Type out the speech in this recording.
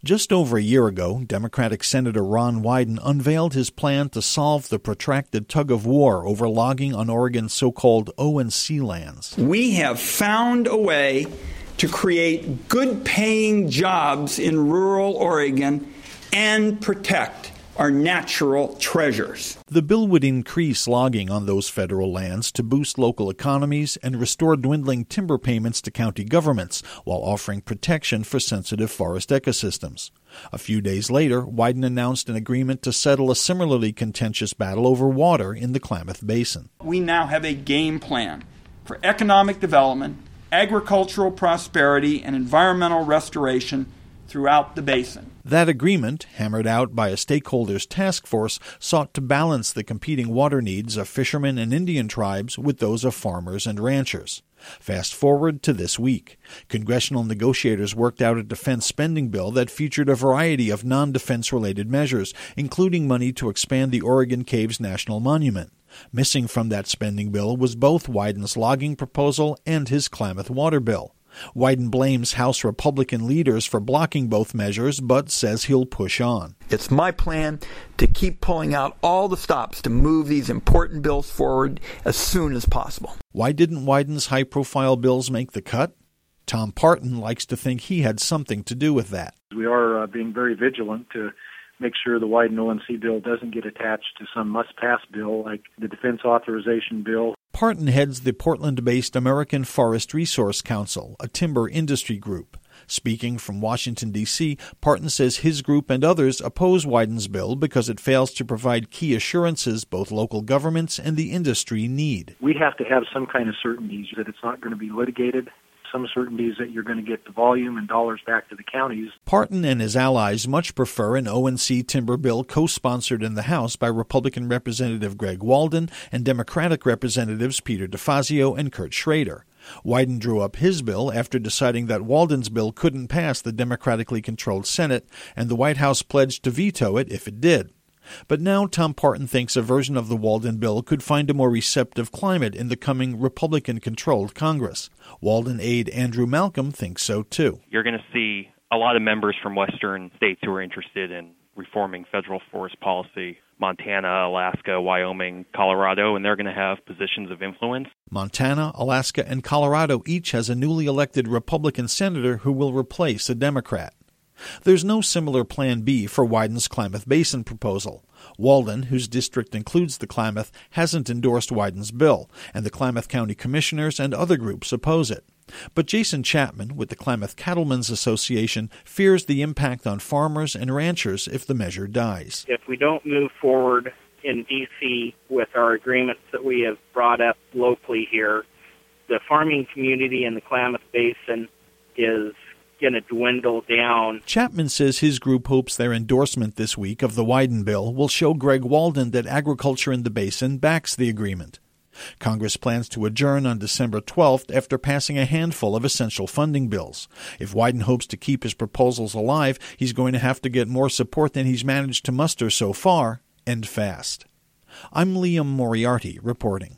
Just over a year ago, Democratic Senator Ron Wyden unveiled his plan to solve the protracted tug-of-war over logging on Oregon's so-called O&C lands. We have found a way to create good-paying jobs in rural Oregon and protect our natural treasures. The bill would increase logging on those federal lands to boost local economies and restore dwindling timber payments to county governments while offering protection for sensitive forest ecosystems. A few days later, Wyden announced an agreement to settle a similarly contentious battle over water in the Klamath Basin. We now have a game plan for economic development, agricultural prosperity, and environmental restoration throughout the basin. That agreement, hammered out by a stakeholders task force, sought to balance the competing water needs of fishermen and Indian tribes with those of farmers and ranchers. Fast forward to this week. Congressional negotiators worked out a defense spending bill that featured a variety of non-defense-related measures, including money to expand the Oregon Caves National Monument. Missing from that spending bill was both Wyden's logging proposal and his Klamath water bill. Wyden blames House Republican leaders for blocking both measures, but says he'll push on. It's my plan to keep pulling out all the stops to move these important bills forward as soon as possible. Why didn't Wyden's high-profile bills make the cut? Tom Parton likes to think he had something to do with that. We are being very vigilant to make sure the Wyden O&C bill doesn't get attached to some must-pass bill like the Defense Authorization Bill. Parton heads the Portland-based American Forest Resource Council, a timber industry group. Speaking from Washington, D.C., Parton says his group and others oppose Wyden's bill because it fails to provide key assurances both local governments and the industry need. We have to have some kind of certainties that it's not going to be litigated, some certainties that you're going to get the volume and dollars back to the counties. Parton and his allies much prefer an O&C timber bill co-sponsored in the House by Republican Representative Greg Walden and Democratic Representatives Peter DeFazio and Kurt Schrader. Wyden drew up his bill after deciding that Walden's bill couldn't pass the democratically controlled Senate, and the White House pledged to veto it if it did. But now Tom Parton thinks a version of the Walden bill could find a more receptive climate in the coming Republican-controlled Congress. Walden aide Andrew Malcolm thinks so, too. You're going to see a lot of members from western states who are interested in reforming federal forest policy, Montana, Alaska, Wyoming, Colorado, and they're going to have positions of influence. Montana, Alaska, and Colorado each has a newly elected Republican senator who will replace a Democrat. There's no similar Plan B for Wyden's Klamath Basin proposal. Walden, whose district includes the Klamath, hasn't endorsed Wyden's bill, and the Klamath County Commissioners and other groups oppose it. But Jason Chapman, with the Klamath Cattlemen's Association, fears the impact on farmers and ranchers if the measure dies. If we don't move forward in D.C. with our agreements that we have brought up locally here, the farming community in the Klamath Basin is going to dwindle down. Chapman says his group hopes their endorsement this week of the Wyden bill will show Greg Walden that agriculture in the basin backs the agreement. Congress plans to adjourn on December 12th after passing a handful of essential funding bills. If Wyden hopes to keep his proposals alive, he's going to have to get more support than he's managed to muster so far, and fast. I'm Liam Moriarty reporting.